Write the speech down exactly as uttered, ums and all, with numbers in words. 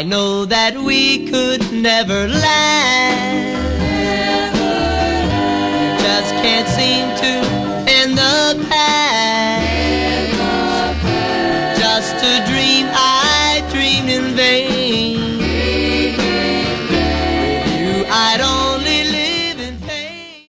know that we could never last. Just can't seem to end the past.